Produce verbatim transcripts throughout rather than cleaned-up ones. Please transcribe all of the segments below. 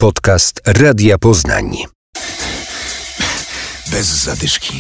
podcast Radia Poznań. Bez zadyszki.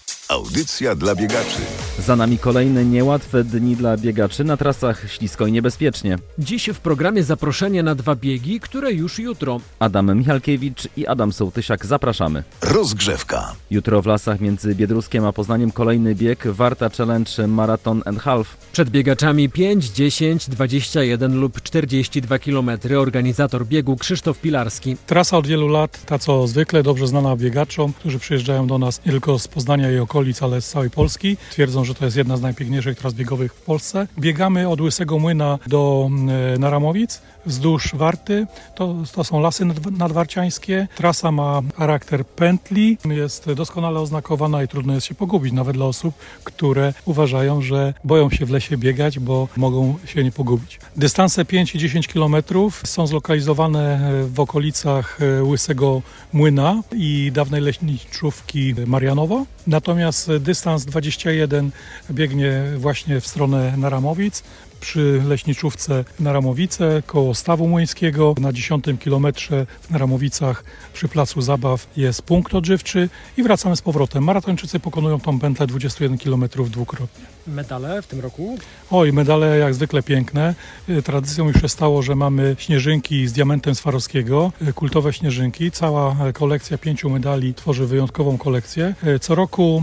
Audycja dla biegaczy. Za nami kolejne niełatwe dni dla biegaczy, na trasach ślisko i niebezpiecznie. Dziś w programie zaproszenie na dwa biegi, które już jutro. Adam Michalkiewicz i Adam Sołtysiak, zapraszamy. Rozgrzewka. Jutro w lasach między Biedruskiem a Poznaniem kolejny bieg Warta Challenge Marathon and Half. Przed biegaczami pięć, dziesięć, dwadzieścia jeden lub czterdzieści dwa kilometry. Organizator biegu Krzysztof Pilarski. Trasa od wielu lat, ta co zwykle dobrze znana biegaczom, którzy przyjeżdżają do nas nie tylko z Poznania i okolic, ale z całej Polski. Twierdzą, że to jest jedna z najpiękniejszych tras biegowych w Polsce. Biegamy od Łysego Młyna do e, Naramowic, wzdłuż Warty. To, to są lasy nad, nadwarciańskie. Trasa ma charakter pętli, jest doskonale oznakowana i trudno jest się pogubić, nawet dla osób, które uważają, że boją się w lesie biegać, bo mogą się nie pogubić. Dystanse pięć i dziesięć kilometrów są zlokalizowane w okolicach Łysego Młyna i dawnej leśniczówki Marianowo. Natomiast dystans dwadzieścia jeden biegnie właśnie w stronę Naramowic. Przy leśniczówce Naramowice koło Stawu Młyńskiego. Na dziesiątym kilometrze w Naramowicach przy placu zabaw jest punkt odżywczy i wracamy z powrotem. Maratończycy pokonują tą pętlę dwadzieścia jeden kilometrów dwukrotnie. Medale w tym roku? Oj, medale jak zwykle piękne. Tradycją już się stało, że mamy śnieżynki z diamentem Swarowskiego, kultowe śnieżynki. Cała kolekcja pięciu medali tworzy wyjątkową kolekcję. Co roku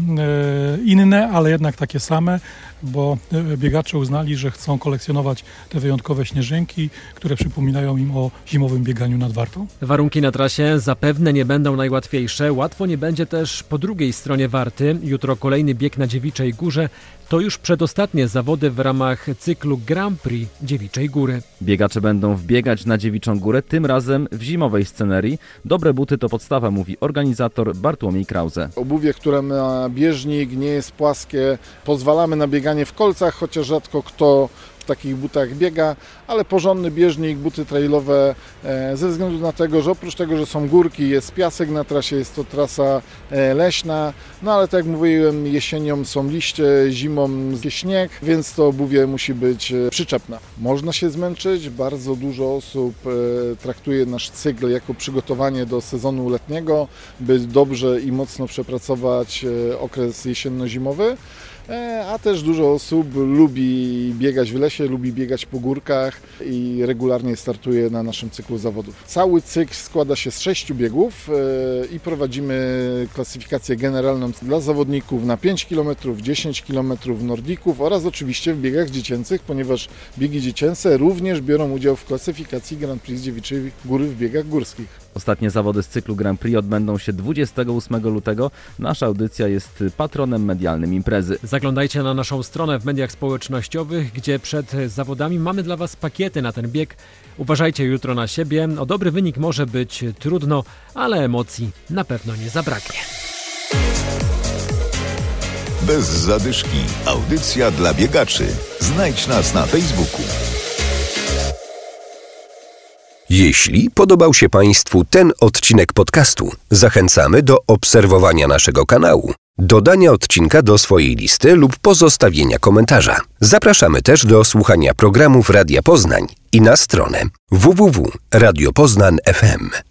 inne, ale jednak takie same, bo biegacze uznali, że chcą kolekcjonować te wyjątkowe śnieżynki, które przypominają im o zimowym bieganiu nad Wartą. Warunki na trasie zapewne nie będą najłatwiejsze. Łatwo nie będzie też po drugiej stronie Warty. Jutro kolejny bieg na Dziewiczej Górze. To już przedostatnie zawody w ramach cyklu Grand Prix Dziewiczej Góry. Biegacze będą wbiegać na Dziewiczą Górę, tym razem w zimowej scenerii. Dobre buty to podstawa, mówi organizator Bartłomiej Krause. Obuwie, które ma bieżnik, nie jest płaskie. Pozwalamy na bieganie w kolcach, chociaż rzadko kto w takich butach biega, ale porządny bieżnik, buty trailowe, e, ze względu na tego, że oprócz tego, że są górki, jest piasek na trasie, jest to trasa e, leśna, no ale tak jak mówiłem, jesienią są liście, zimą jest śnieg, więc to obuwie musi być e, przyczepne. Można się zmęczyć, bardzo dużo osób e, traktuje nasz cykl jako przygotowanie do sezonu letniego, by dobrze i mocno przepracować e, okres jesienno-zimowy. A też dużo osób lubi biegać w lesie, lubi biegać po górkach i regularnie startuje na naszym cyklu zawodów. Cały cykl składa się z sześciu biegów i prowadzimy klasyfikację generalną dla zawodników na pięć kilometrów, dziesięć kilometrów, nordików oraz oczywiście w biegach dziecięcych, ponieważ biegi dziecięce również biorą udział w klasyfikacji Grand Prix Dziewiczej Góry w biegach górskich. Ostatnie zawody z cyklu Grand Prix odbędą się dwudziestego ósmego lutego. Nasza audycja jest patronem medialnym imprezy. Zaglądajcie na naszą stronę w mediach społecznościowych, gdzie przed zawodami mamy dla Was pakiety na ten bieg. Uważajcie jutro na siebie. O dobry wynik może być trudno, ale emocji na pewno nie zabraknie. Bez zadyszki. Audycja dla biegaczy. Znajdź nas na Facebooku. Jeśli podobał się Państwu ten odcinek podcastu, zachęcamy do obserwowania naszego kanału, dodania odcinka do swojej listy lub pozostawienia komentarza. Zapraszamy też do słuchania programów Radia Poznań i na stronę w w w kropka radio poznań kropka f m.